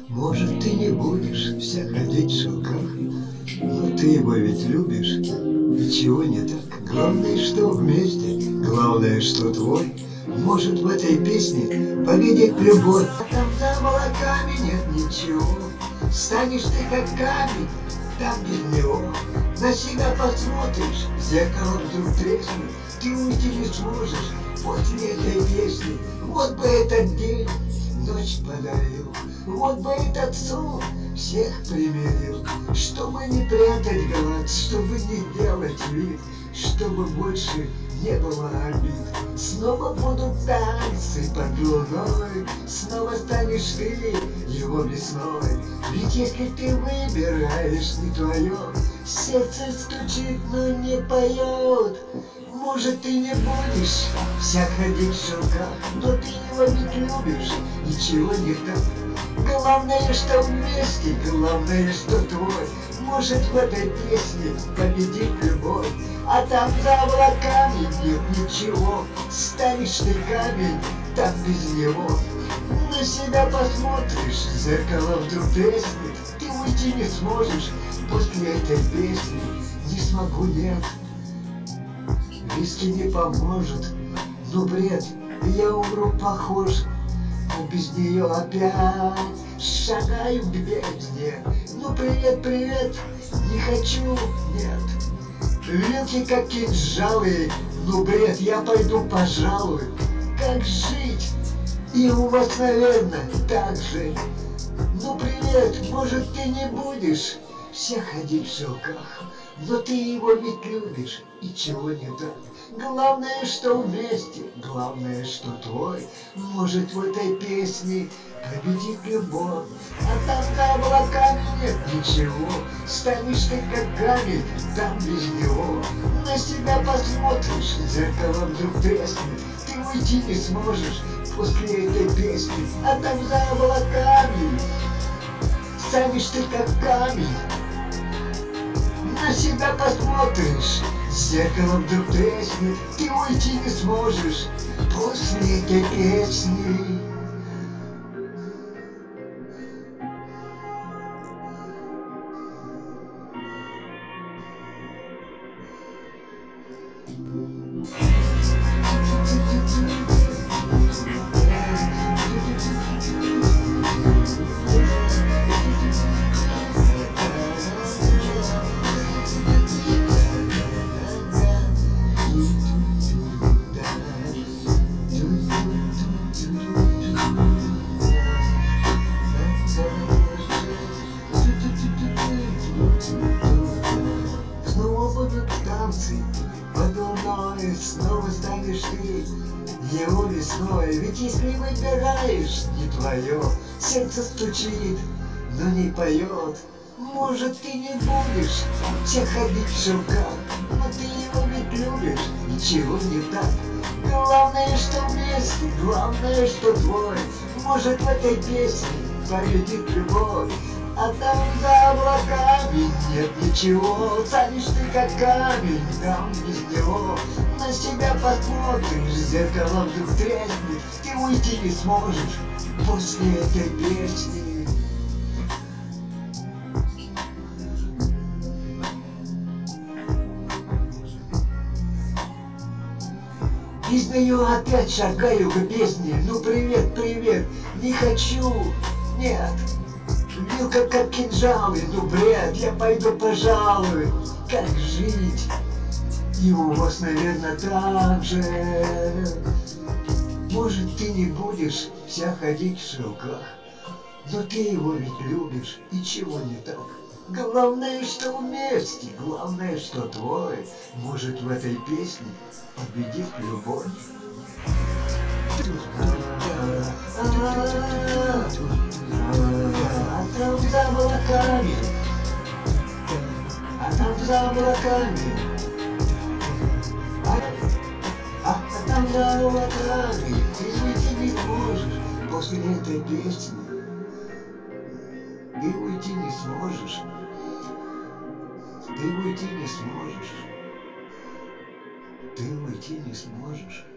Может, ты не будешь вся ходить в шелках, но ты его ведь любишь, ничего не так. Главное, что вместе, главное, что твой. Может, в этой песне победит любовь. А там за молоками нет ничего. Станешь ты как камень, там без него. На себя посмотришь, в зеркало вдруг треснет. Ты уйти не сможешь после этой песни. Вот бы этот день ночь подарил, вот бы этот сон всех примирил, чтобы не прятать глаз, чтобы не делать вид, чтобы больше не было обид. Снова будут танцы под луной, снова станешь ты его весной. Ведь если ты выбираешь не твое, сердце стучит, но не поет. Может, ты не будешь вся ходить в шелках, но ты его ведь любишь, ничего не так. Главное, что вместе, главное, что твой. Может, в этой песне победит любовь. А там за облаками нет ничего. Станешь ты камень, там без него. На себя посмотришь, зеркало вдруг треснет. Ты уйти не сможешь после этой песни. Не смогу, нет, виски не поможет. Ну бред, я умру похож. Но без нее опять шагаю к бездне. Ну привет, привет, не хочу, нет. Вилки как кинжалы, ну бред, я пойду, пожалуй. Как жить? И у вас, наверное, так же. Ну привет, может, ты не будешь все ходить в шелках, но ты его ведь любишь, и чего не так. Главное, что вместе, главное, что твой. Может, в этой песне победит любовь. А там за облаками нет ничего. Станешь ты как камень, там без него. На себя посмотришь, зеркало вдруг треснет. Ты уйти не сможешь после этой песни. А там за облаками станешь ты как камень. На себя посмотришь, зеркало вдруг треснет. Ты уйти не сможешь после этой песни. Снова будут танцы под луной, снова станешь ты его весной. Ведь если выбираешь не твое, сердце стучит, но не поет. Может, ты не будешь все ходить в шелках, но ты его ведь любишь, ничего не так. Главное, что вместе, главное, что твой. Может, в этой песне победит любовь. А там за облаками нет ничего. Станешь ты как камень, там без него. На себя посмотришь, зеркало вдруг треснет. Ты уйти не сможешь после этой песни. Из нее опять шагаю к песне. Ну привет, привет, не хочу, нет. Вилка как кинжалы, ну бред, я пойду, пожалуй. Как жить? И у вас, наверное, так же. Может, ты не будешь вся ходить в шелках, но ты его ведь любишь, и чего не так. Главное, что вместе, главное, что твой. Может, в этой песне победит любовь. А там за облаками, а там за облаками, а там за облаками, ты уйти не сможешь после этой песни. Ты уйти не сможешь, ты уйти не сможешь, ты уйти не сможешь.